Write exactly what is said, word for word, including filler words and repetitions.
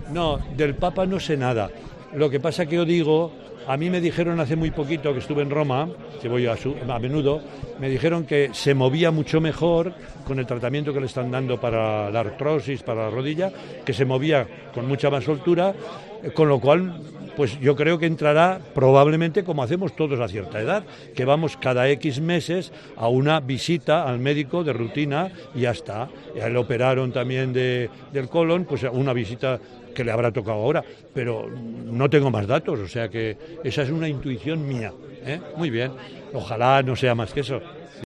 No, del Papa no sé nada. Lo que pasa que yo digo, a mí me dijeron hace muy poquito que estuve en Roma, que voy a, su, a menudo, me dijeron que se movía mucho mejor con el tratamiento que le están dando para la artrosis, para la rodilla, que se movía con mucha más soltura, con lo cual, pues yo creo que entrará probablemente como hacemos todos a cierta edad, que vamos cada X meses a una visita al médico de rutina y ya está. Ya le operaron también de, del colon, pues una visita que le habrá tocado ahora, pero no tengo más datos, o sea que esa es una intuición mía, ¿eh? Muy bien, ojalá no sea más que eso.